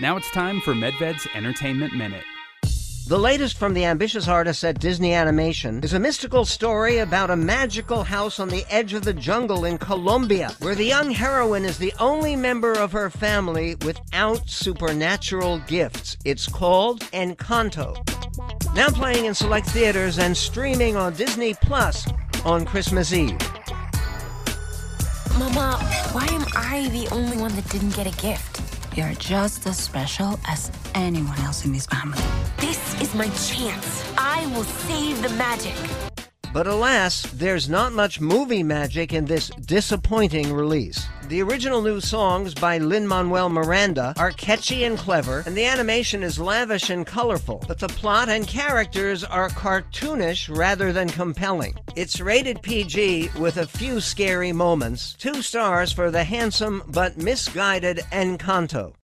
Now it's time for MedVed's Entertainment Minute. The latest from the ambitious artists at Disney Animation is a mystical story about a magical house on the edge of the jungle in Colombia, where the young heroine is the only member of her family without supernatural gifts. It's called Encanto. Now playing in select theaters and streaming on Disney Plus on Christmas Eve. Mama, why am I the only one that didn't get a gift? You're just as special as anyone else in this family. This is my chance. I will save the magic. But alas, there's not much movie magic in this disappointing release. The original new songs by Lin-Manuel Miranda are catchy and clever, and the animation is lavish and colorful, but the plot and characters are cartoonish rather than compelling. It's rated PG with a few scary moments. 2 stars for the handsome but misguided Encanto.